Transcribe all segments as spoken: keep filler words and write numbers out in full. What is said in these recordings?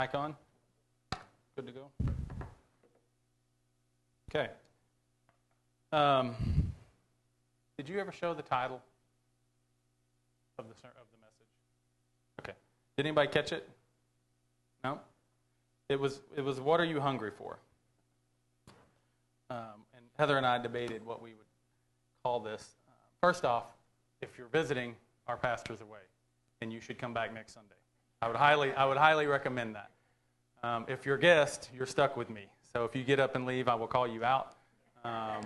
Mic on? Good to go? Okay. Um, did you ever show the title of the of the message? Okay. Did anybody catch it? No? It was it was what are you hungry for? Um, and Heather and I debated what we would call this. Uh, first off, if you're visiting, our pastor's away, and you should come back next Sunday. I would highly I would highly recommend that. Um, if you're a guest, you're stuck with me. So if you get up and leave, I will call you out. Um,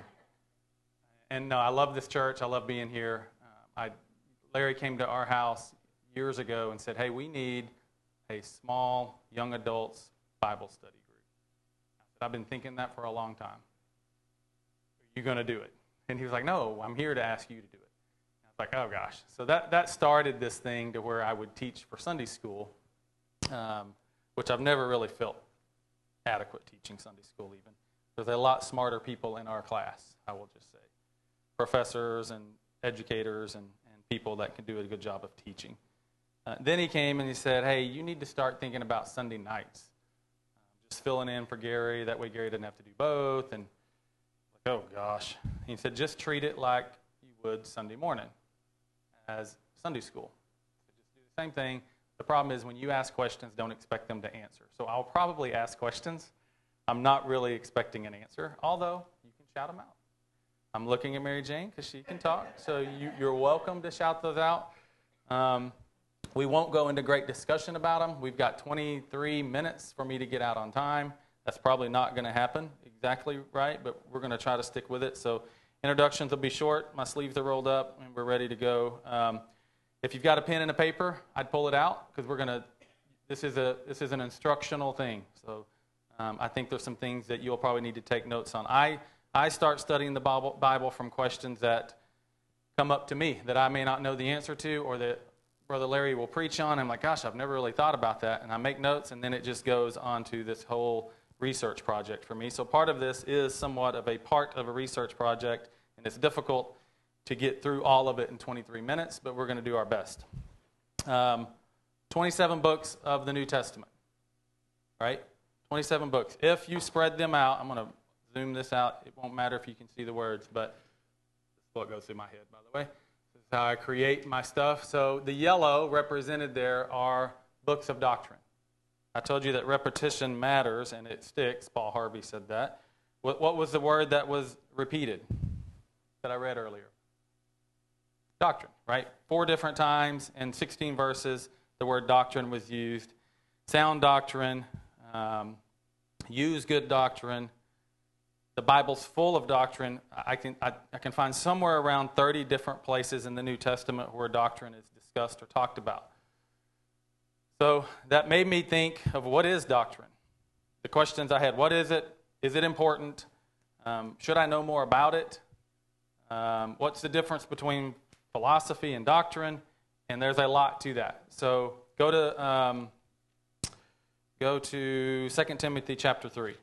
and no, I love this church. I love being here. Uh, I Larry came to our house years ago and said, "Hey, we need a small young adults Bible study group." I said, "I've been thinking that for a long time. Are you going to do it?" And he was like, "No, I'm here to ask you to do it." I was like, "Oh gosh." So that that started this thing to where I would teach for Sunday school, um, which I've never really felt adequate teaching Sunday school even. There's a lot smarter people in our class, I will just say. Professors and educators and, and people that can do a good job of teaching. Uh, then he came and he said, "Hey, you need to start thinking about Sunday nights. Um, just filling in for Gary. That way Gary doesn't have to do both." And like, oh gosh. He said, "Just treat it like you would Sunday morning as Sunday school. So just do the same thing. The problem is when you ask questions, don't expect them to answer." So I'll probably ask questions. I'm not really expecting an answer, although you can shout them out. I'm looking at Mary Jane because she can talk, so you, you're welcome to shout those out. Um, we won't go into great discussion about them. We've got twenty-three minutes for me to get out on time. That's probably not going to happen exactly right, but we're going to try to stick with it. So introductions will be short. My sleeves are rolled up, and we're ready to go. Um, If you've got a pen and a paper, I'd pull it out because we're gonna. This is a this is an instructional thing. So um, I think there's some things that you'll probably need to take notes on. I I start studying the Bible Bible from questions that come up to me that I may not know the answer to, or that Brother Larry will preach on. I'm like, gosh, I've never really thought about that, and I make notes, and then it just goes on to this whole research project for me. So part of this is somewhat of a part of a research project, and it's difficult to get through all of it in twenty-three minutes, but we're going to do our best. Um, twenty-seven books of the New Testament, right? twenty-seven books. If you spread them out, I'm going to zoom this out. It won't matter if you can see the words, but this is what goes through my head, by the way. This is how I create my stuff. So the yellow represented there are books of doctrine. I told you that repetition matters and it sticks. Paul Harvey said that. What, what was the word that was repeated that I read earlier? Doctrine, right? Four different times in sixteen verses, the word doctrine was used. Sound doctrine, um, use good doctrine. The Bible's full of doctrine. I can I, I can find somewhere around thirty different places in the New Testament where doctrine is discussed or talked about. So that made me think of what is doctrine. The questions I had: what is it? Is it important? Um, should I know more about it? Um, what's the difference between philosophy and doctrine? And there's a lot to that. So go to um, go to Second Timothy chapter three.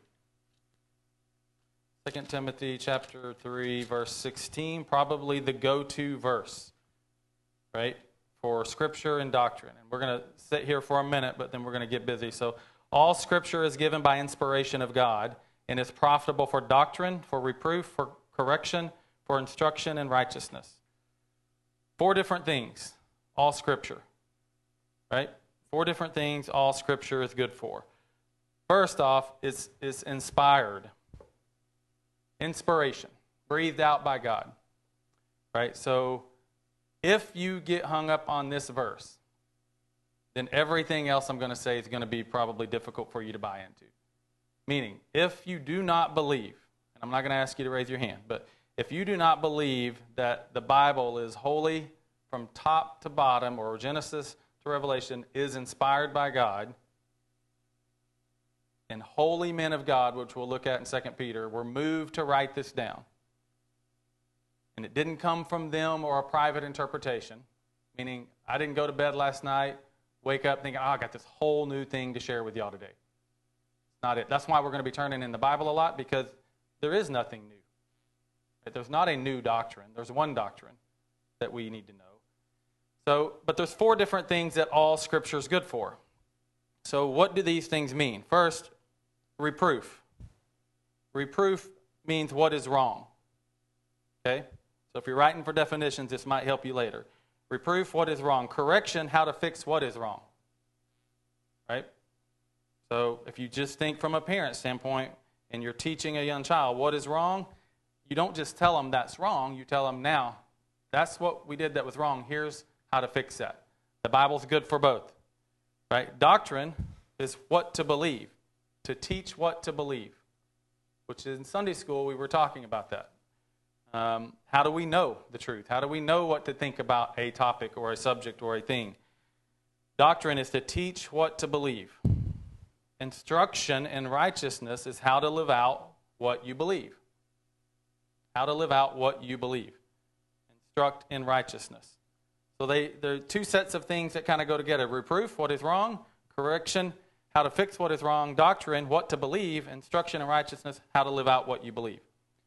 Second Timothy chapter three, verse sixteen, probably the go-to verse, right, for Scripture and doctrine. And we're going to sit here for a minute, but then we're going to get busy. So all Scripture is given by inspiration of God and is profitable for doctrine, for reproof, for correction, for instruction in righteousness. Four different things, all Scripture, right? Four different things all Scripture is good for. First off, it's, it's inspired. Inspiration, breathed out by God, right? So if you get hung up on this verse, then everything else I'm going to say is going to be probably difficult for you to buy into. Meaning, if you do not believe, and I'm not going to ask you to raise your hand, but if you do not believe that the Bible is holy from top to bottom, or Genesis to Revelation, is inspired by God, and holy men of God, which we'll look at in Second Peter, were moved to write this down, and it didn't come from them or a private interpretation, meaning I didn't go to bed last night, wake up thinking, oh, I got this whole new thing to share with y'all today. It's not it. That's why we're going to be turning in the Bible a lot, because there is nothing new. There's not a new doctrine. There's one doctrine that we need to know. So, but there's four different things that all Scripture is good for. So what do these things mean? First, reproof. Reproof means what is wrong. Okay? So if you're writing for definitions, this might help you later. Reproof, what is wrong. Correction, how to fix what is wrong. Right? So if you just think from a parent standpoint and you're teaching a young child what is wrong, you don't just tell them that's wrong. You tell them, now, that's what we did that was wrong. Here's how to fix that. The Bible's good for both. Right? Doctrine is what to believe, to teach what to believe, which in Sunday school we were talking about that. Um, how do we know the truth? How do we know what to think about a topic or a subject or a thing? Doctrine is to teach what to believe. Instruction in righteousness is how to live out what you believe. How to live out what you believe. Instruct in righteousness. So they, there are two sets of things that kind of go together. Reproof, what is wrong. Correction, how to fix what is wrong. Doctrine, what to believe. Instruction in righteousness, how to live out what you believe.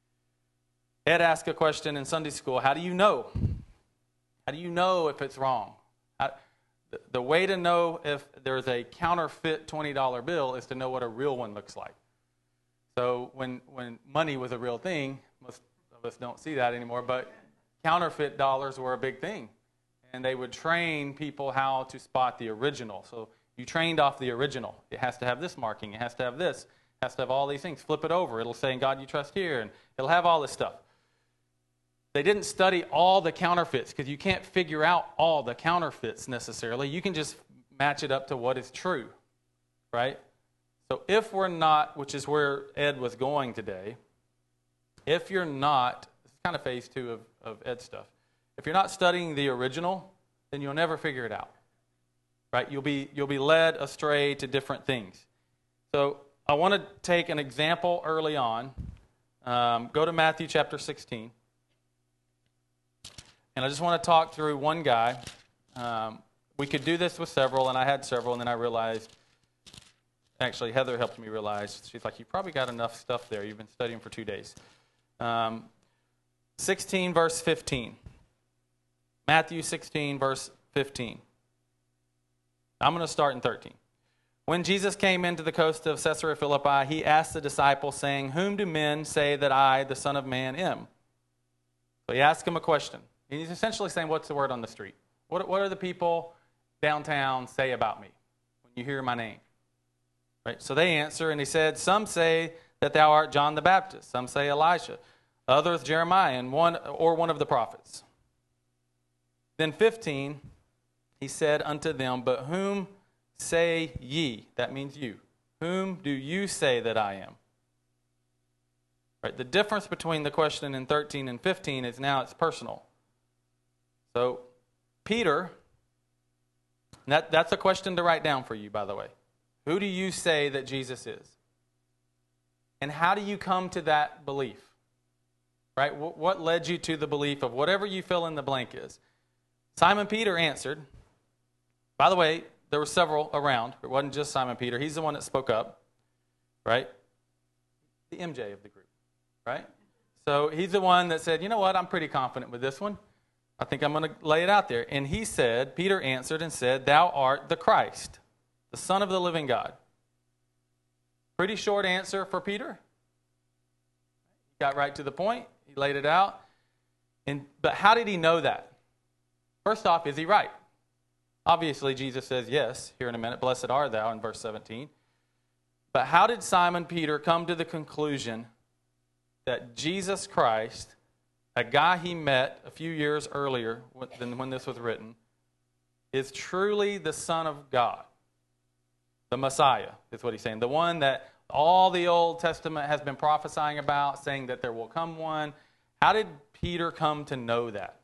Ed asked a question in Sunday school, how do you know? How do you know if it's wrong? How, the, the way to know if there's a counterfeit twenty dollar bill is to know what a real one looks like. So when, when money was a real thing, most of us don't see that anymore, but counterfeit dollars were a big thing. And they would train people how to spot the original. So you trained off the original. It has to have this marking. It has to have this. It has to have all these things. Flip it over. It'll say, in God you trust here. And it'll have all this stuff. They didn't study all the counterfeits because you can't figure out all the counterfeits necessarily. You can just match it up to what is true, right? So if we're not, which is where Ed was going today, if you're not, this is kind of phase two of, of Ed's stuff. If you're not studying the original, then you'll never figure it out, right? You'll be, you'll be led astray to different things. So I want to take an example early on. Um, go to Matthew chapter sixteen. And I just want to talk through one guy. Um, we could do this with several, and I had several, and then I realized, actually Heather helped me realize, she's like, you probably got enough stuff there. You've been studying for two days. Um, sixteen, verse fifteen. Matthew sixteen, verse fifteen. I'm going to start in thirteen. When Jesus came into the coast of Caesarea Philippi, he asked the disciples, saying, whom do men say that I, the Son of Man, am? So he asked him a question. And he's essentially saying, what's the word on the street? What, what are the people downtown say about me when you hear my name? Right? So they answer, and he said, some say that thou art John the Baptist. Some say Elijah. Others Jeremiah, and one or one of the prophets. Then fifteen, he said unto them, but whom say ye? That means you. Whom do you say that I am? Right, the difference between the question in thirteen and fifteen is now it's personal. So, Peter, that, that's a question to write down for you, by the way. Who do you say that Jesus is? And how do you come to that belief? Right? What led you to the belief of whatever you fill in the blank is? Simon Peter answered. By the way, there were several around. It wasn't just Simon Peter. He's the one that spoke up. Right? The M J of the group. Right? So he's the one that said, you know what, I'm pretty confident with this one. I think I'm going to lay it out there. And he said, Peter answered and said, thou art the Christ, the Son of the living God. Pretty short answer for Peter. He got right to the point. He laid it out. And but how did he know that? First off, is he right? Obviously, Jesus says yes here in a minute. Blessed art thou in verse seventeen. But how did Simon Peter come to the conclusion that Jesus Christ, a guy he met a few years earlier than when this was written, is truly the Son of God? The Messiah is what he's saying. The one that all the Old Testament has been prophesying about, saying that there will come one. How did Peter come to know that?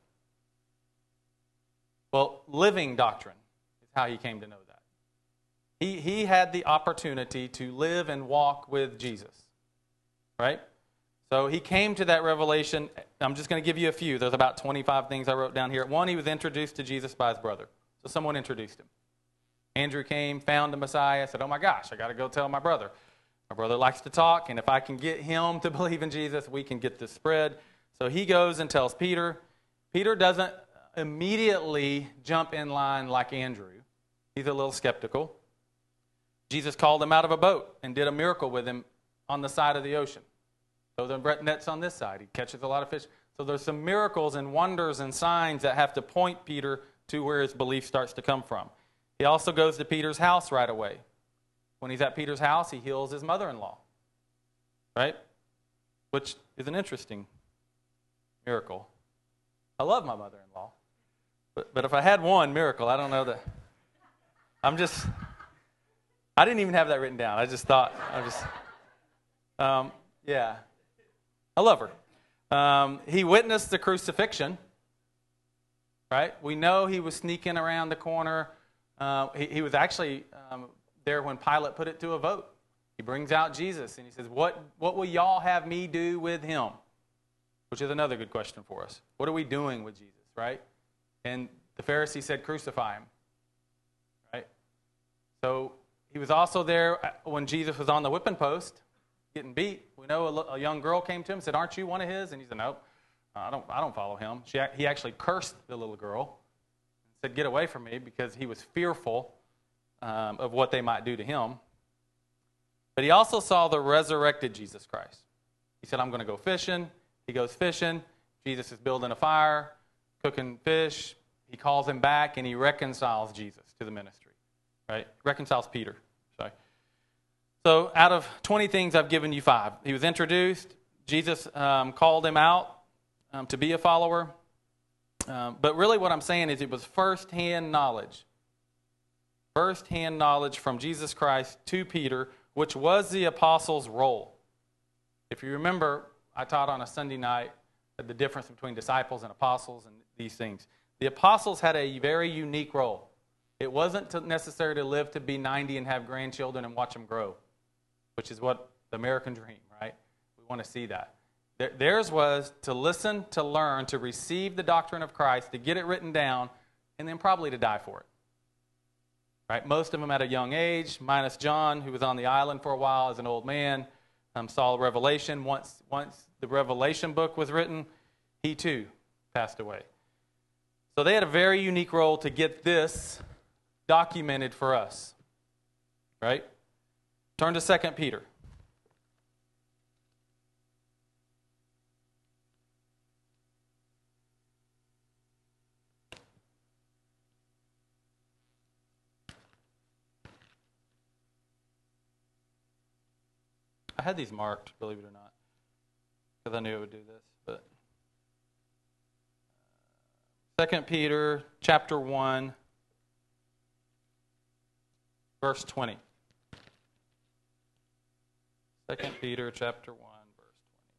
Well, living doctrine is how he came to know that. He, he had the opportunity to live and walk with Jesus, right? So he came to that revelation. I'm just going to give you a few. There's about twenty-five things I wrote down here. One, he was introduced to Jesus by his brother. So someone introduced him. Andrew came, found the Messiah, said, oh my gosh, I got to go tell my brother. My brother likes to talk, and if I can get him to believe in Jesus, we can get this spread. So he goes and tells Peter. Peter doesn't immediately jump in line like Andrew. He's a little skeptical. Jesus called him out of a boat and did a miracle with him on the side of the ocean. So the net's on this side. He catches a lot of fish. So there's some miracles and wonders and signs that have to point Peter to where his belief starts to come from. He also goes to Peter's house right away. When he's at Peter's house, he heals his mother-in-law, right? Which is an interesting miracle. I love my mother-in-law. But, but if I had one miracle, I don't know that. I'm just, I didn't even have that written down. I just thought, I just, um, yeah. I love her. Um, he witnessed the crucifixion, right? We know he was sneaking around the corner. Uh, he, he was actually um, there when Pilate put it to a vote. He brings out Jesus and he says, what, what will y'all have me do with him? Which is another good question for us. What are we doing with Jesus, right? And the Pharisee said, crucify him, right? So he was also there when Jesus was on the whipping post, getting beat. We know a, a young girl came to him and said, aren't you one of his? And he said, nope, I don't, I don't follow him. She, he actually cursed the little girl and said, get away from me, because he was fearful um, of what they might do to him. But he also saw the resurrected Jesus Christ. He said, I'm going to go fishing. He goes fishing. Jesus is building a fire, cooking fish. He calls him back, and he reconciles Jesus to the ministry, right? Reconciles Peter, sorry. So out of twenty things, I've given you five. He was introduced. Jesus um, called him out um, to be a follower. Um, but really what I'm saying is it was first-hand knowledge. First-hand knowledge from Jesus Christ to Peter, which was the apostles' role. If you remember, I taught on a Sunday night the difference between disciples and apostles and these things. The apostles had a very unique role. It wasn't to necessary to live to be ninety and have grandchildren and watch them grow, which is what the American dream, right? We want to see that. Theirs was to listen, to learn, to receive the doctrine of Christ, to get it written down, and then probably to die for it. Right? Most of them at a young age, minus John, who was on the island for a while as an old man, um, saw Revelation. Once, once the Revelation book was written, he too passed away. So they had a very unique role to get this documented for us. Right? Turn to Second Peter. I had these marked, believe it or not, because I knew it would do this. But Second Peter chapter one, verse twenty. Second Peter chapter one, verse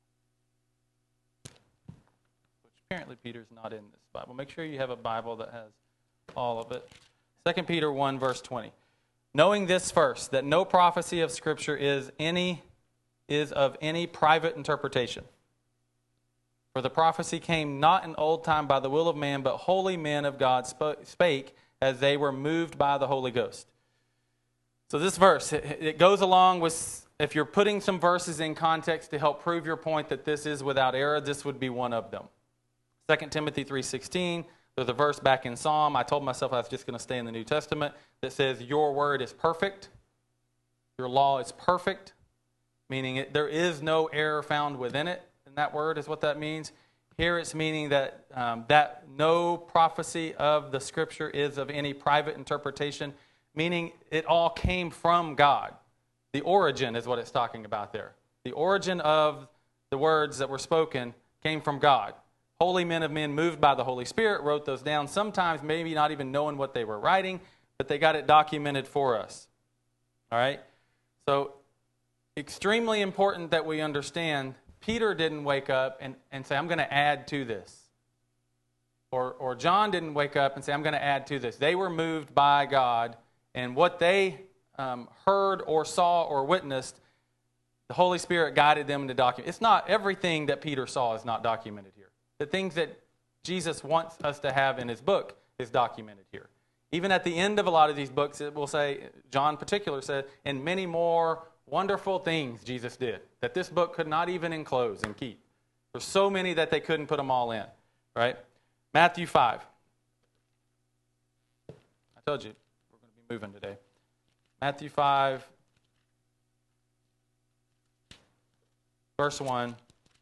twenty. Which apparently Peter's not in this Bible. Make sure you have a Bible that has all of it. Second Peter one, verse twenty. Knowing this first, that no prophecy of Scripture is any is of any private interpretation. For the prophecy came not in old time by the will of man, but holy men of God spake as they were moved by the Holy Ghost. So this verse, it, it goes along with, if you're putting some verses in context to help prove your point that this is without error, this would be one of them. Second Timothy three sixteen, there's a verse back in Psalm. I told myself I was just going to stay in the New Testament that says, your word is perfect. Your law is perfect. Meaning it, there is no error found within it, and that word is what that means. Here it's meaning that um, that no prophecy of the Scripture is of any private interpretation, meaning it all came from God. The origin is what it's talking about there. The origin of the words that were spoken came from God. Holy men of men moved by the Holy Spirit wrote those down, sometimes maybe not even knowing what they were writing, but they got it documented for us. All right? So extremely important that we understand Peter didn't wake up and, and say, I'm going to add to this. Or, or John didn't wake up and say, I'm going to add to this. They were moved by God, and what they um, heard or saw or witnessed, the Holy Spirit guided them to document. It's not everything that Peter saw is not documented here. The things that Jesus wants us to have in his book is documented here. Even at the end of a lot of these books, it will say, John in particular said, and many more wonderful things Jesus did that this book could not even enclose and keep. There's so many that they couldn't put them all in, right? Matthew five. I told you we're going to be moving today. Matthew five, verse one.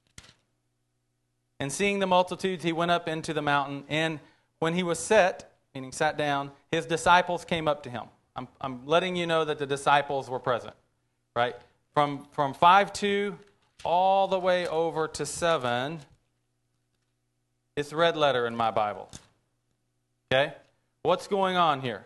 And seeing the multitudes, he went up into the mountain, and when he was set, meaning sat down, his disciples came up to him. I'm, I'm letting you know that the disciples were present, right? From, from five two all the way over to seven, it's red letter in my Bible. Okay? What's going on here?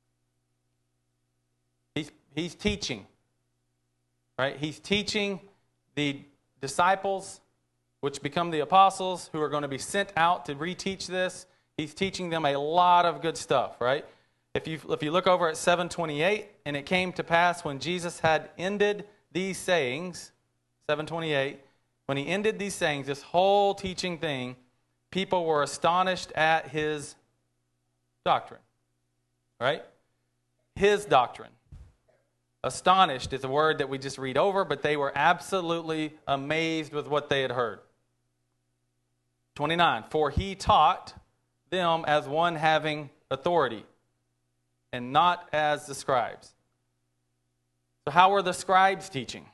He's, he's teaching, right? He's teaching the disciples, which become the apostles, who are going to be sent out to reteach this. He's teaching them a lot of good stuff, right? If you if you look over at seven twenty-eight, and it came to pass when Jesus had ended these sayings, seven twenty-eight, when he ended these sayings, this whole teaching thing, people were astonished at his doctrine, right? His doctrine. Astonished is a word that we just read over, but they were absolutely amazed with what they had heard. twenty-nine, for he taught them as one having authority, and not as the scribes. So how were the scribes teaching?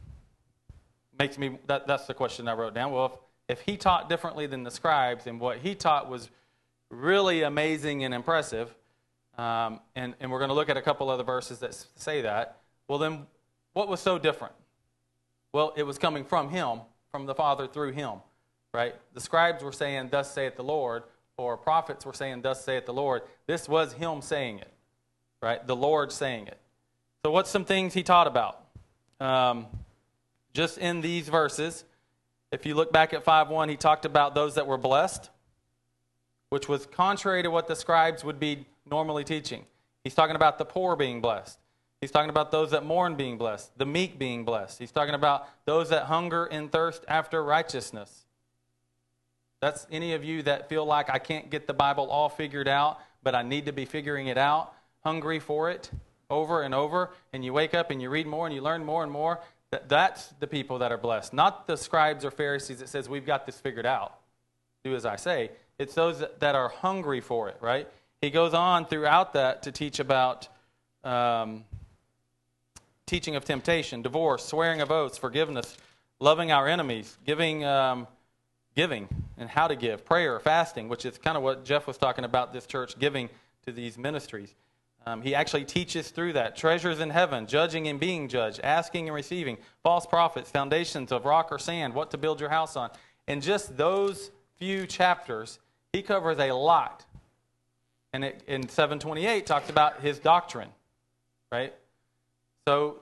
Makes me that, that's the question I wrote down. Well, if, if he taught differently than the scribes, and what he taught was really amazing and impressive, um, and, and we're going to look at a couple other verses that say that, well then, what was so different? Well, it was coming from him, from the Father through him, right? The scribes were saying, thus saith the Lord, or prophets were saying, thus saith the Lord. This was him saying it, right? The Lord saying it. So what's some things he taught about? Um, just in these verses, if you look back at five one, he talked about those that were blessed, which was contrary to what the scribes would be normally teaching. He's talking about the poor being blessed. He's talking about those that mourn being blessed, the meek being blessed. He's talking about those that hunger and thirst after righteousness. That's any of you that feel like I can't get the Bible all figured out, but I need to be figuring it out, hungry for it over and over, and you wake up and you read more and you learn more and more. That, that's the people that are blessed. Not the scribes or Pharisees that says, we've got this figured out. Do as I say. It's those that, that are hungry for it, right? He goes on throughout that to teach about um, teaching of temptation, divorce, swearing of oaths, forgiveness, loving our enemies, giving... Um, Giving and how to give, prayer, fasting, which is kind of what Jeff was talking about, this church giving to these ministries. Um, he actually teaches through that. Treasures in heaven, judging and being judged, asking and receiving, false prophets, foundations of rock or sand, what to build your house on. In just those few chapters, he covers a lot. And it, in seven twenty-eight, talks about his doctrine, right? So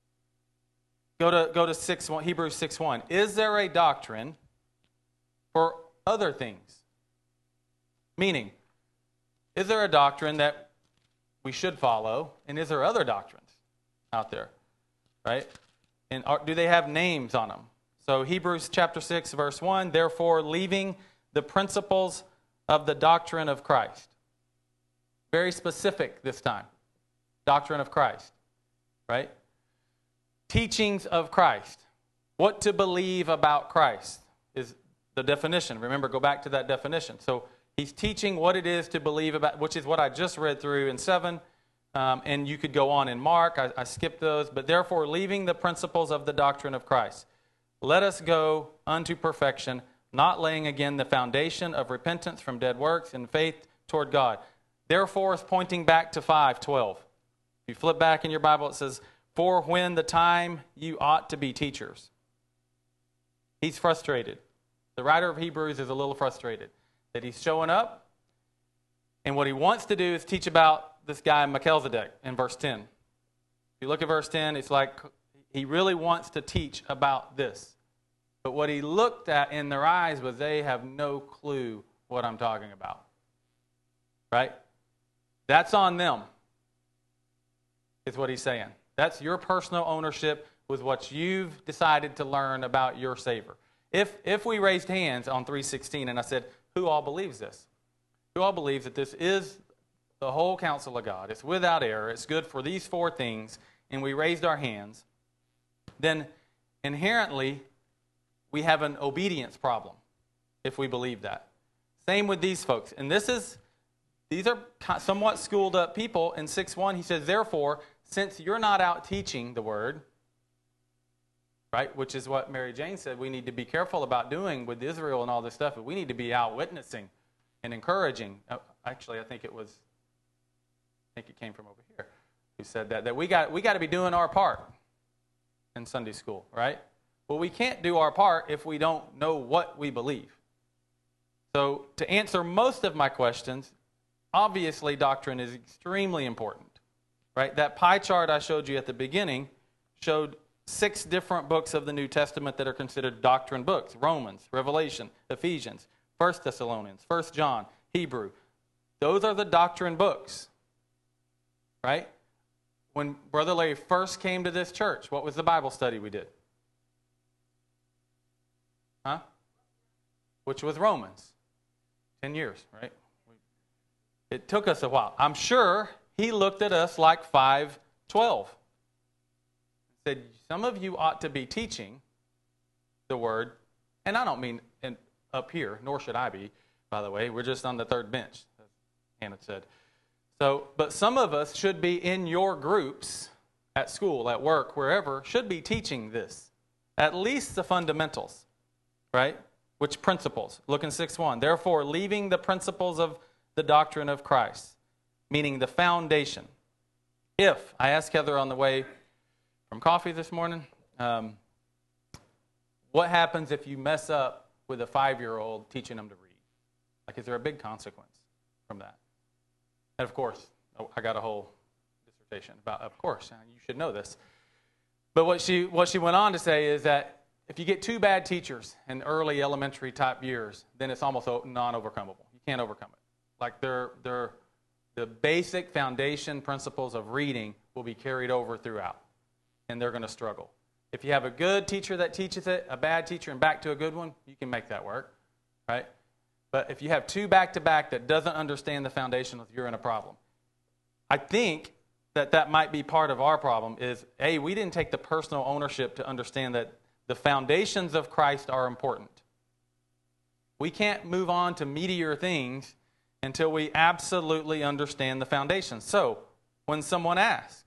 go to go to six, Hebrews six one. Is there a doctrine for other things? Meaning, is there a doctrine that we should follow, and is there other doctrines out there, right? And are, do they have names on them? So Hebrews chapter six, verse one, therefore leaving the principles of the doctrine of Christ. Very specific this time. Doctrine of Christ, right? Teachings of Christ. What to believe about Christ is the definition. Remember, go back to that definition. So he's teaching what it is to believe about, which is what I just read through in seven. Um, and you could go on in Mark. I, I skipped those. But therefore, leaving the principles of the doctrine of Christ, let us go unto perfection, not laying again the foundation of repentance from dead works and faith toward God. Therefore is pointing back to five twelve. If you flip back in your Bible, it says, for when the time you ought to be teachers. He's frustrated. The writer of Hebrews is a little frustrated that he's showing up, and what he wants to do is teach about this guy Melchizedek in verse ten. If you look at verse ten, it's like he really wants to teach about this. But what he looked at in their eyes was they have no clue what I'm talking about. Right? That's on them, is what he's saying. That's your personal ownership with what you've decided to learn about your Savior. If if we raised hands on three sixteen and I said, who all believes this? Who all believes that this is the whole counsel of God? It's without error. It's good for these four things. And we raised our hands. Then inherently, we have an obedience problem if we believe that. Same with these folks. And this is, these are somewhat schooled up people. In six one, he says, therefore, since you're not out teaching the word, right, which is what Mary Jane said we need to be careful about doing with Israel and all this stuff, we need to be out witnessing and encouraging. Actually, I think it was, I think it came from over here, who said that, that we got we got to be doing our part in Sunday school, right? Well, we can't do our part if we don't know what we believe. So to answer most of my questions, obviously doctrine is extremely important, right? That pie chart I showed you at the beginning showed six different books of the New Testament that are considered doctrine books: Romans, Revelation, Ephesians, First Thessalonians, First John, Hebrew. Those are the doctrine books, right? When Brother Larry first came to this church, what was the Bible study we did? Huh? Which was Romans. Ten years, right? It took us a while. I'm sure he looked at us like five twelve. Said, some of you ought to be teaching the word. And I don't mean in, up here, nor should I be, by the way. We're just on the third bench, as Hannah said. So, but some of us should be in your groups, at school, at work, wherever, should be teaching this. At least the fundamentals, right? Which principles? Look in six one. Therefore, leaving the principles of the doctrine of Christ, meaning the foundation. If, I asked Heather on the way from coffee this morning, um, what happens if you mess up with a five-year-old teaching them to read? Like, is there a big consequence from that? And of course, I got a whole dissertation about, of course, you should know this. But what she what she went on to say is that if you get two bad teachers in early elementary type years, then it's almost non-overcomable. You can't overcome it. Like they're, they're, the basic foundation principles of reading will be carried over throughout, and they're going to struggle. If you have a good teacher that teaches it, a bad teacher, and back to a good one, you can make that work, right? But if you have two back-to-back that doesn't understand the foundation, you're in a problem. I think that that might be part of our problem is, A, we didn't take the personal ownership to understand that the foundations of Christ are important. We can't move on to meatier things until we absolutely understand the foundations. So, when someone asks,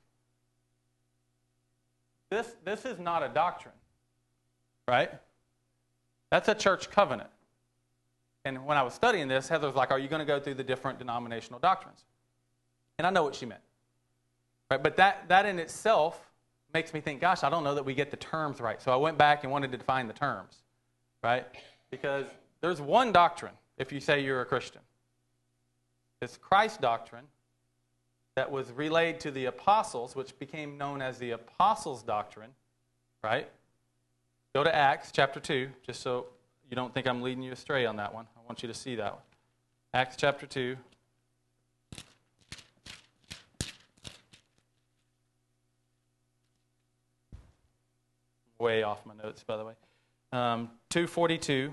this, this is not a doctrine, right? That's a church covenant. And when I was studying this, Heather was like, are you going to go through the different denominational doctrines? And I know what she meant. Right? But that, that in itself makes me think, gosh, I don't know that we get the terms right. So I went back and wanted to define the terms, right? Because there's one doctrine if you say you're a Christian. It's Christ's doctrine that was relayed to the apostles, which became known as the apostles' doctrine, right? Go to Acts chapter two, just so you don't think I'm leading you astray on that one. I want you to see that one. Acts chapter two. Way off my notes, by the way. Um, two forty-two.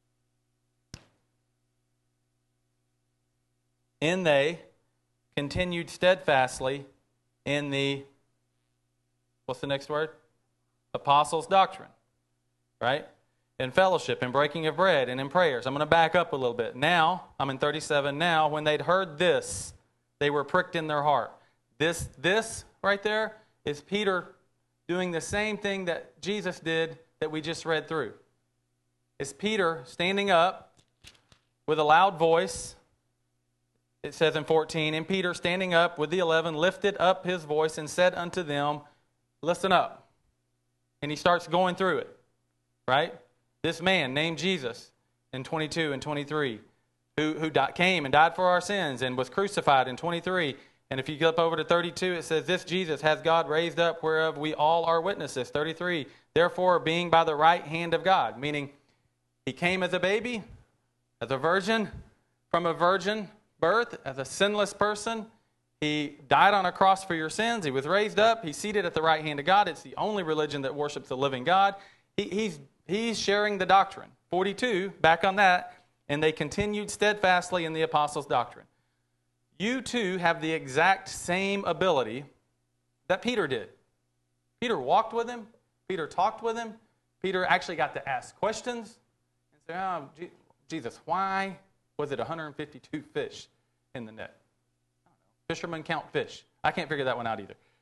And they continued steadfastly in the, what's the next word? Apostles' doctrine, right? In fellowship, in breaking of bread, and in prayers. I'm going to back up a little bit. Now, I'm in thirty-seven. Now, when they'd heard this, they were pricked in their heart. This, this right there is Peter doing the same thing that Jesus did that we just read through. It's Peter standing up with a loud voice. It says in fourteen, and Peter standing up with the eleven lifted up his voice and said unto them, listen up. And he starts going through it, right? This man named Jesus in twenty-two and twenty-three, who, who died, came and died for our sins and was crucified in twenty-three. And if you go up over to thirty-two, it says, this Jesus has God raised up, whereof we all are witnesses. thirty-three, therefore being by the right hand of God, meaning he came as a baby, as a virgin, from a virgin birth, as a sinless person. He died on a cross for your sins. He was raised up. He's seated at the right hand of God. It's the only religion that worships the living God. He, he's, he's sharing the doctrine. forty-two, back on that, and they continued steadfastly in the apostles' doctrine. You too have the exact same ability that Peter did. Peter walked with him. Peter talked with him. Peter actually got to ask questions and say, oh, Jesus, why was it one hundred fifty-two fish in the net? I don't know. Fishermen count fish. I can't figure that one out either.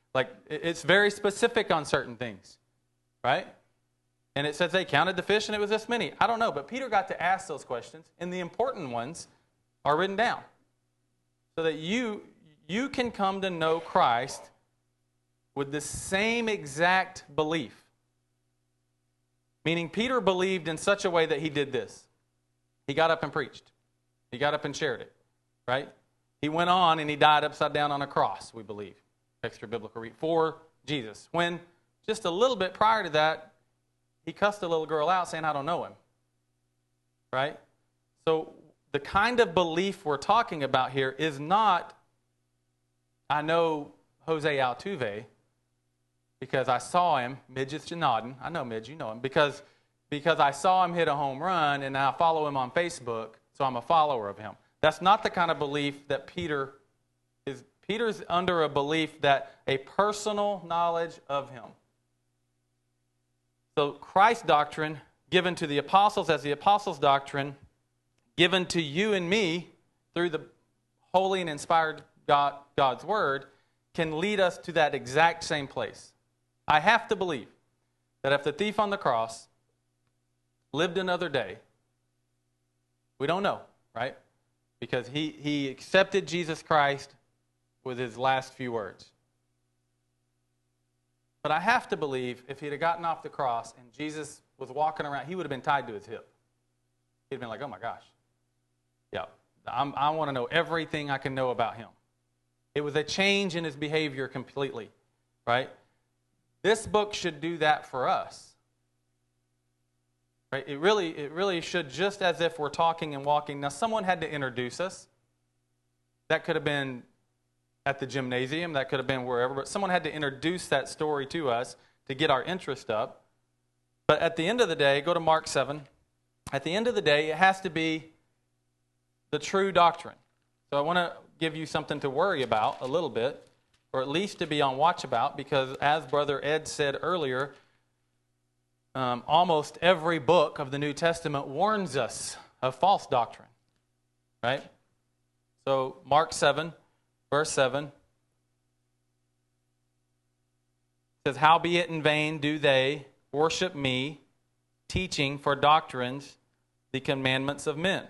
Like, it's very specific on certain things, right? And it says they counted the fish and it was this many. I don't know, but Peter got to ask those questions, and the important ones are written down so that you, you can come to know Christ with the same exact belief. Meaning Peter believed in such a way that he did this. He got up and preached. He got up and shared it, right? He went on and he died upside down on a cross, we believe. Extra biblical read for Jesus. When just a little bit prior to that, he cussed a little girl out saying, I don't know him. Right? So the kind of belief we're talking about here is not, I know Jose Altuve because I saw him, Midget's Janadin. I know Midge, you know him. Because, because I saw him hit a home run and I follow him on Facebook, so I'm a follower of him. That's not the kind of belief that Peter is. Peter's under a belief that a personal knowledge of him. So Christ's doctrine given to the apostles as the apostles' doctrine given to you and me through the holy and inspired God, God's word can lead us to that exact same place. I have to believe that if the thief on the cross lived another day, we don't know, right? Because he, he accepted Jesus Christ with his last few words. But I have to believe if he'd have gotten off the cross and Jesus was walking around, he would have been tied to his hip. He'd have been like, oh my gosh. Yeah, I'm, I want to know everything I can know about him. It was a change in his behavior completely, right? This book should do that for us. Right? It really, it really should, just as if we're talking and walking. Now, someone had to introduce us. That could have been at the gymnasium. That could have been wherever. But someone had to introduce that story to us to get our interest up. But at the end of the day, go to Mark seven. At the end of the day, it has to be the true doctrine. So I want to give you something to worry about a little bit, or at least to be on watch about, because as Brother Ed said earlier, um, almost every book of the New Testament warns us of false doctrine, right? So Mark seven, verse seven, says, howbeit in vain do they worship me, teaching for doctrines the commandments of men.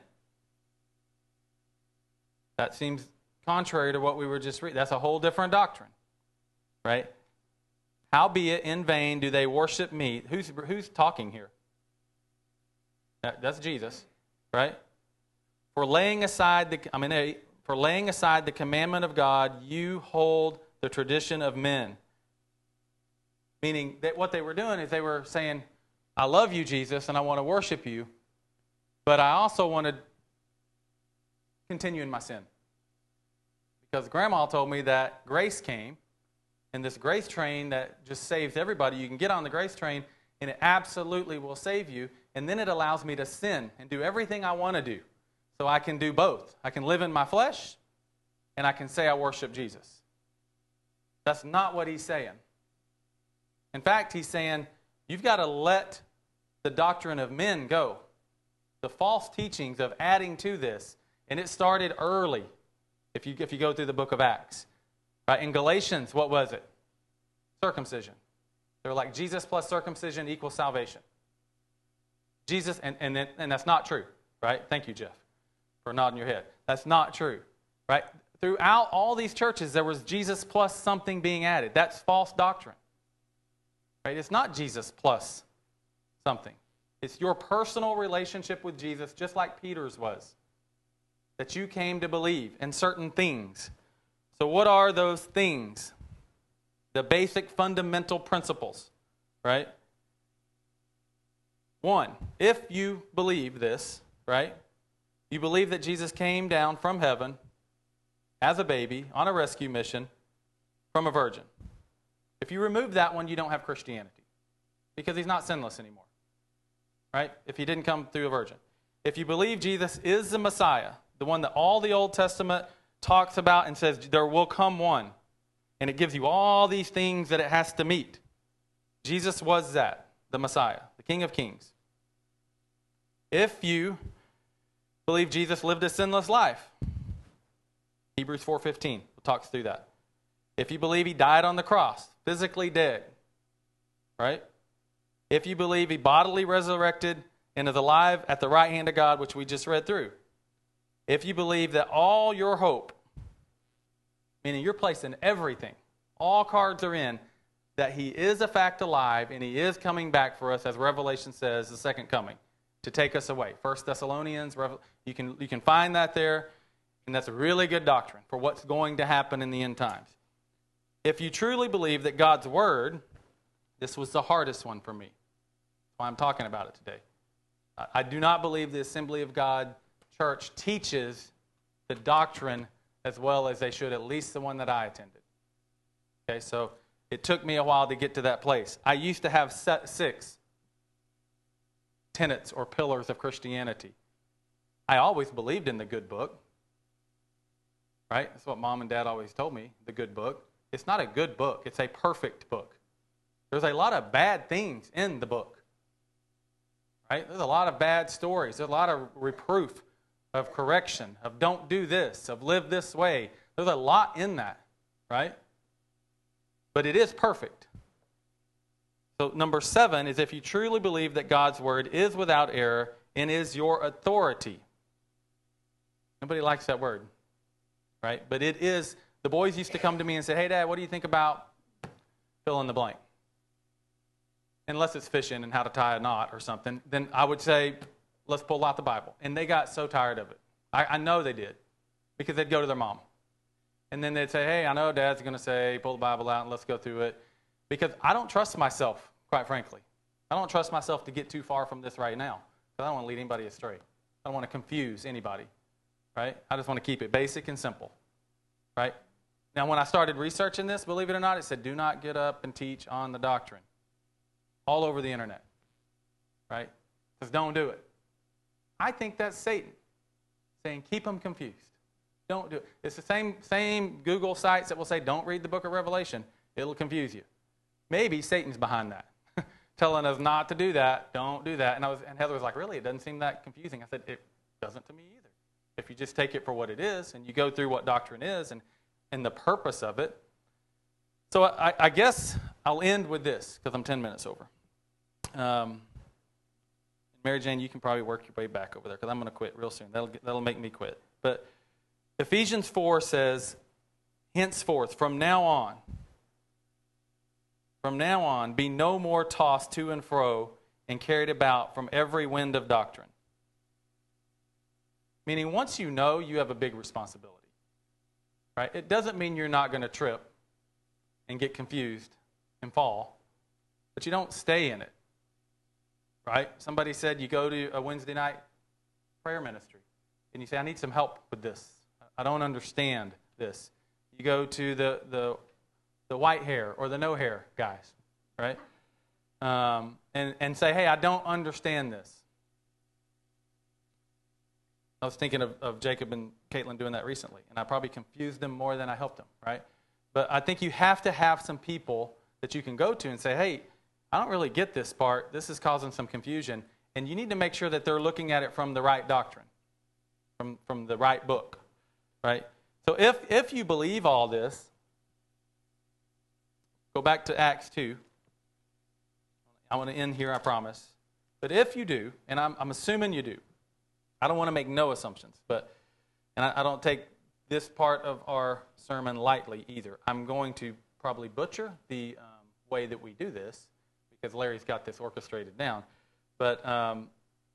That seems contrary to what we were just reading. That's a whole different doctrine, right? Howbeit in vain do they worship me. Who's, who's talking here? That, that's Jesus, right? For laying aside the, I mean, for laying aside the commandment of God, you hold the tradition of men. Meaning that what they were doing is they were saying, I love you, Jesus, and I want to worship you, but I also want to continue in my sin. Because Grandma told me that grace came, and this grace train that just saves everybody. You can get on the grace train, and it absolutely will save you, and then it allows me to sin and do everything I want to do. So I can do both. I can live in my flesh, and I can say I worship Jesus. That's not what he's saying. In fact, he's saying, you've got to let the doctrine of men go. The false teachings of adding to this. And it started early, if you, if you go through the book of Acts. Right? In Galatians, what was it? Circumcision. They were like, Jesus plus circumcision equals salvation. Jesus, and, and, and that's not true. Right? Thank you, Jeff, for nodding your head. That's not true. Right? Throughout all these churches, there was Jesus plus something being added. That's false doctrine. Right? It's not Jesus plus something. It's your personal relationship with Jesus, just like Peter's was, that you came to believe in certain things. So what are those things? The basic fundamental principles, right? One, if you believe this, right? You believe that Jesus came down from heaven as a baby on a rescue mission from a virgin. If you remove that one, you don't have Christianity, because he's not sinless anymore, right? If he didn't come through a virgin. If you believe Jesus is the Messiah, the one that all the Old Testament talks about and says there will come one, and it gives you all these things that it has to meet. Jesus was that, the Messiah, the King of Kings. If you believe Jesus lived a sinless life, Hebrews four fifteen talks through that. If you believe he died on the cross, physically dead, right? If you believe he bodily resurrected and is alive at the right hand of God, which we just read through. If you believe that all your hope, meaning you're placing everything, all cards are in, that he is a fact alive and he is coming back for us, as Revelation says, the second coming, to take us away. First Thessalonians, you can, you can find that there, and that's a really good doctrine for what's going to happen in the end times. If you truly believe that God's Word, this was the hardest one for me. That's why I'm talking about it today. I do not believe the Assembly of God Church teaches the doctrine as well as they should, at least the one that I attended. Okay, so it took me a while to get to that place. I used to have six tenets or pillars of Christianity. I always believed in the good book. Right? That's what Mom and Dad always told me, the good book. It's not a good book. It's a perfect book. There's a lot of bad things in the book. Right? There's a lot of bad stories. There's a lot of reproof, of correction, of don't do this, of live this way. There's a lot in that. Right? But it is perfect. So number seven is if you truly believe that God's Word is without error and is your authority. Nobody likes that word. Right? But it is, the boys used to come to me and say, hey, Dad, what do you think about fill in the blank? Unless it's fishing and how to tie a knot or something, then I would say, let's pull out the Bible. And they got so tired of it. I, I know they did, because they'd go to their mom. And then they'd say, hey, I know Dad's going to say, pull the Bible out and let's go through it. Because I don't trust myself, quite frankly. I don't trust myself to get too far from this right now. Because I don't want to lead anybody astray. I don't want to confuse anybody. Right? I just want to keep it basic and simple. Right? Now, when I started researching this, believe it or not, it said, do not get up and teach on the doctrine. All over the internet. Right? Because don't do it. I think that's Satan saying, keep them confused. Don't do it. It's the same, same Google sites that will say, don't read the book of Revelation. It'll confuse you. Maybe Satan's behind that. Telling us not to do that. Don't do that. And, I was, and Heather was like, really? It doesn't seem that confusing. I said, it doesn't to me either. If you just take it for what it is and you go through what doctrine is and, and the purpose of it. So I, I guess I'll end with this because I'm ten minutes over. Um, Mary Jane, you can probably work your way back over there because I'm going to quit real soon. That'll, get, that'll make me quit. But Ephesians four says, henceforth, from now on, from now on, be no more tossed to and fro and carried about from every wind of doctrine. Meaning once you know, you have a big responsibility. Right? It doesn't mean you're not going to trip and get confused and fall, but you don't stay in it. Right? Somebody said you go to a Wednesday night prayer ministry and you say, I need some help with this. I don't understand this. You go to the the, the white hair or the no hair guys, right? Um, and, and say, hey, I don't understand this. I was thinking of, of Jacob and Caitlin doing that recently, and I probably confused them more than I helped them, right? But I think you have to have some people that you can go to and say, hey, I don't really get this part. This is causing some confusion. And you need to make sure that they're looking at it from the right doctrine, from, from the right book, right? So if, if you believe all this, go back to Acts two. I want to end here, I promise. But if you do, and I'm, I'm assuming you do, I don't want to make no assumptions, but and I, I don't take this part of our sermon lightly either. I'm going to probably butcher the um, way that we do this because Larry's got this orchestrated down. But um,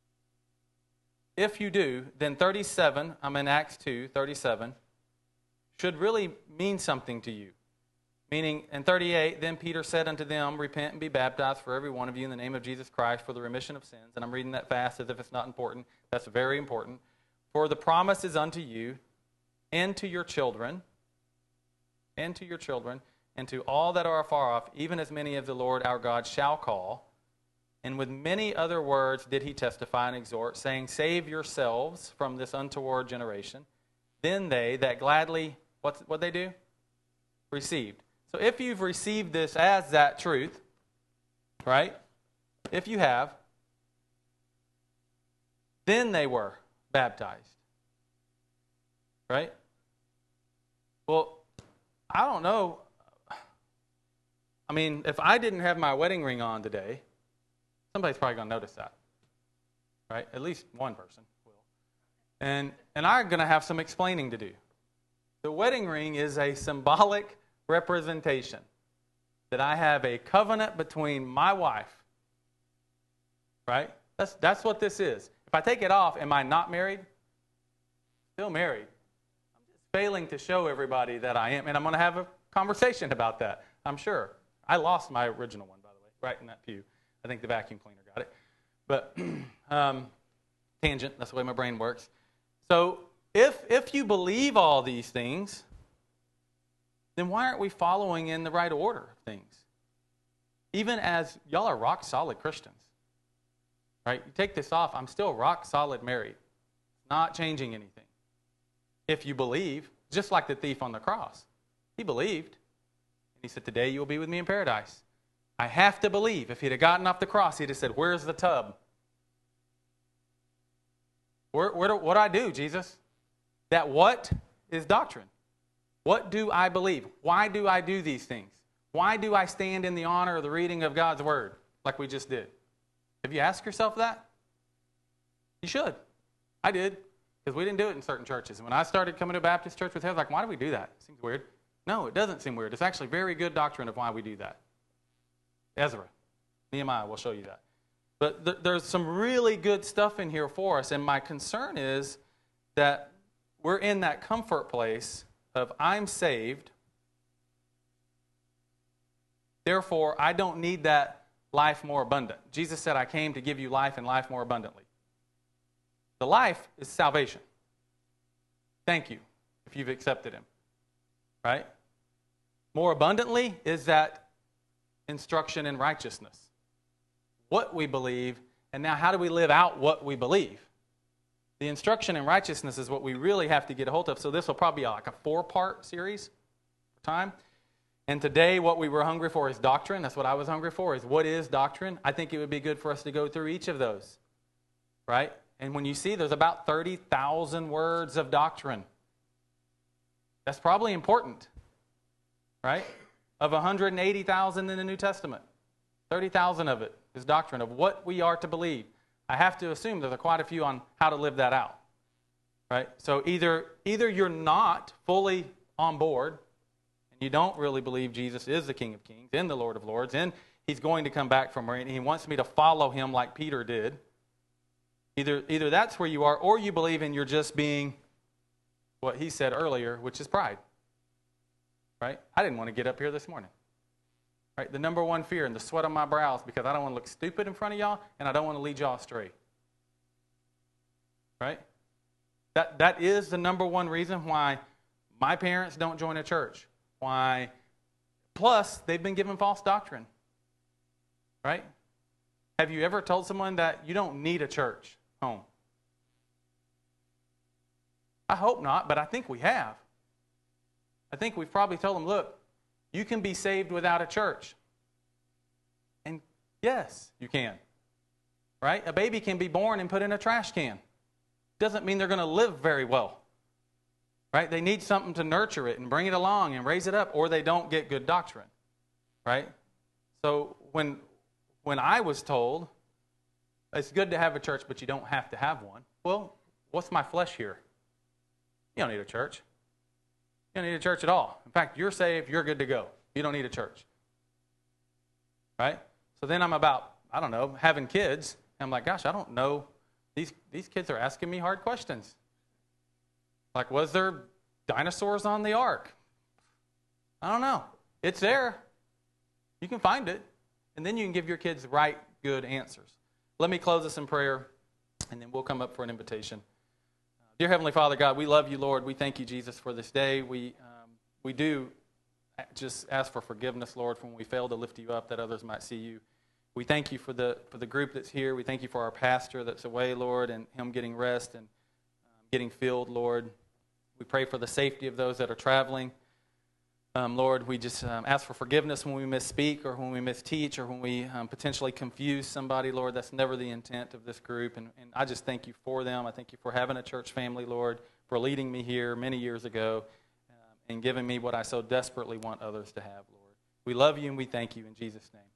if you do, then thirty-seven, I'm in Acts two, thirty-seven, should really mean something to you. Meaning, in thirty-eight, then Peter said unto them, repent and be baptized for every one of you in the name of Jesus Christ for the remission of sins. And I'm reading that fast as if it's not important. That's very important. For the promise is unto you and to your children, and to your children, and to all that are afar off, even as many of the Lord our God shall call. And with many other words did he testify and exhort, saying, save yourselves from this untoward generation. Then they that gladly, what's, what they do? Received. So if you've received this as that truth, right? If you have, then they were baptized. Right? Well, I don't know. I mean, if I didn't have my wedding ring on today, somebody's probably going to notice that, right? At least one person will. And, and I'm going to have some explaining to do. The wedding ring is a symbolic representation that I have a covenant between my wife, right? That's, that's what this is. If I take it off, am I not married? Still married. I'm just failing to show everybody that I am, and I'm going to have a conversation about that, I'm sure. I lost my original one, by the way, right in that pew. I think the vacuum cleaner got it. But um, tangent, that's the way my brain works. So if if you believe all these things, then why aren't we following in the right order of things? Even as y'all are rock solid Christians, right? You take this off, I'm still rock solid married. Not changing anything. If you believe, just like the thief on the cross. He believed. And he said, today you will be with me in paradise. I have to believe. If he'd have gotten off the cross, he'd have said, where's the tub? Where, where do, what do I do, Jesus? That what is doctrine. What do I believe? Why do I do these things? Why do I stand in the honor of the reading of God's word, like we just did? Have you asked yourself that? You should. I did, because we didn't do it in certain churches. And when I started coming to a Baptist church with him, I was like, why do we do that? It seems weird. No, it doesn't seem weird. It's actually very good doctrine of why we do that. Ezra, Nehemiah will show you that. But th- there's some really good stuff in here for us, and my concern is that we're in that comfort place of I'm saved, therefore I don't need that life more abundant. Jesus said, I came to give you life and life more abundantly. The life is salvation. Thank you if you've accepted him. Right? More abundantly is that instruction in righteousness. What we believe, and now how do we live out what we believe? The instruction in righteousness is what we really have to get a hold of. So this will probably be like a four-part series for time. And today what we were hungry for is doctrine. That's what I was hungry for, is what is doctrine? I think it would be good for us to go through each of those. Right? And when you see there's about thirty thousand words of doctrine, that's probably important. Right? Of one hundred eighty thousand in the New Testament, thirty thousand of it is doctrine of what we are to believe. I have to assume there's quite a few on how to live that out. Right? So either, either you're not fully on board, and you don't really believe Jesus is the King of Kings and the Lord of Lords, and he's going to come back from reign, and he wants me to follow him like Peter did. Either, either that's where you are, or you believe and you're just being what he said earlier, which is pride. Right? I didn't want to get up here this morning. Right? The number one fear and the sweat on my brows because I don't want to look stupid in front of y'all and I don't want to lead y'all astray. Right? That that is the number one reason why my parents don't join a church. Why? Plus, they've been given false doctrine. Right? Have you ever told someone that you don't need a church home? I hope not, but I think we have. I think we've probably told them, look, you can be saved without a church. And yes, you can. Right? A baby can be born and put in a trash can. Doesn't mean they're going to live very well. Right? They need something to nurture it and bring it along and raise it up, or they don't get good doctrine. Right? So when, when I was told, it's good to have a church, but you don't have to have one. Well, what's my flesh here? You don't need a church. You don't need a church at all. In fact, you're saved, you're good to go. You don't need a church. Right? So then I'm about, I don't know, having kids. And I'm like, gosh, I don't know. These, these kids are asking me hard questions. Like, was there dinosaurs on the ark? I don't know. It's there. You can find it. And then you can give your kids right, good answers. Let me close this in prayer, and then we'll come up for an invitation. Dear Heavenly Father, God, we love you, Lord. We thank you, Jesus, for this day. We um, we do just ask for forgiveness, Lord, when we fail to lift you up, that others might see you. We thank you for the for the group that's here. We thank you for our pastor that's away, Lord, and him getting rest and um, getting filled, Lord. We pray for the safety of those that are traveling. Um, Lord, we just um, ask for forgiveness when we misspeak or when we misteach or when we um, potentially confuse somebody, Lord. That's never the intent of this group. And, and I just thank you for them. I thank you for having a church family, Lord, for leading me here many years ago um, and giving me what I so desperately want others to have, Lord. We love you and we thank you in Jesus' name.